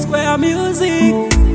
Square Music.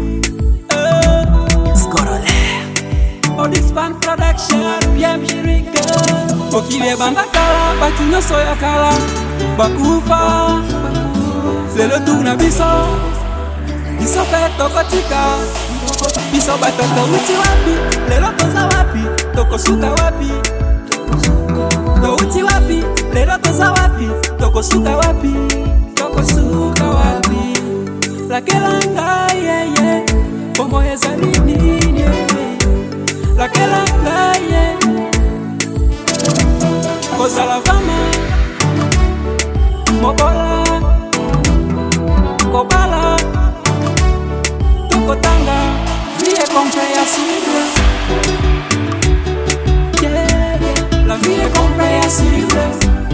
Odispan Production, PM Shirika. Okiwe banda kala, batu nyoso ya kala. Bakufa, lelo tuna biso. Biso peto kotika. Biso batoto uchi wapi, lelo toza wapi, toko suka wapi. To uchi wapi, lelo toza wapi, toko suka wapi. Toko suka wapi. Lakelanga yeye, como ezali nini. Lakelanga yeye, kozala vama, mokola, kobala, tukotanga, vie est compréhensible. Yeah, yeah. La vie est compréhensible.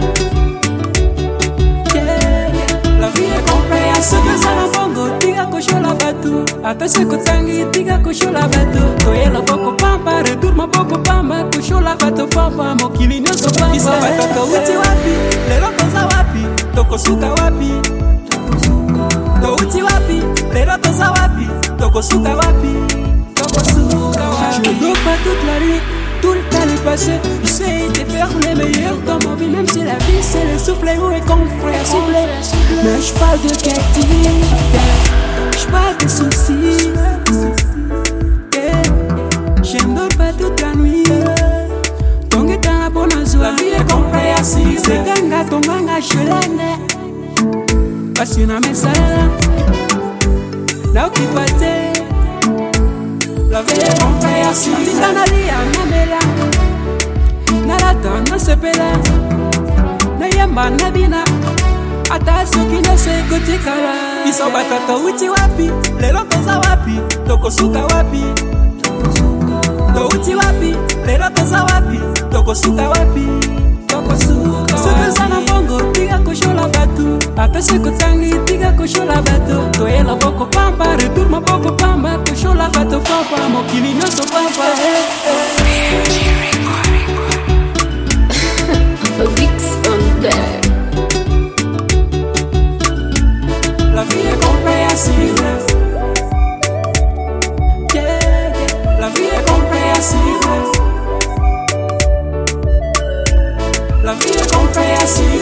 Yeah, yeah. La vie est compréhensible. Sala bongo, tiga koshola batu. Atase kotangi, tiga koshola batu. Toyela boko pampa, retourma boko pamba. Koshola batu pampa, mokili nyoso pampa. Iso batoko uti wapi, lelo toza wapi, toko suka wapi. To uti wapi, lelo toza wapi, toko suka wapi. Toko suka wapi. Je ne dors pas toute la nuit, tout le temps est passé. J'essaie de faire les meilleurs dans ma vie, même si la vie c'est le souffle ou est compréhensible. Mais je parle de qualité, je parle de soucis. Je ne dors pas toute la nuit. Ton est dans la bonne joie, la vie est compréhensible. C'est ganga, ton ganga, je l'aime. Parce que na mesala, na okipate. La vie est compréhensible. Tika na lia na mela, na lata na sepela, na yamba na bina. Ata soki na se kotikala. Biso batoto uti wapi, lelo toza wapi, toko suka wapi. To uti wapi, lelo toza wapi, toko suka wapi. Toko suka wapi. Soki sana bongo, tiga koshola batu. Ata se kotangi, tiga koshola batu. Toyela boko pamba, retourma boko pamba. Koshola batu pamba, mokili nyoso pamba. Vix on there. La vie est compréhensible. Yeah, yeah. La vie est compréhensible. La vie est compréhensible.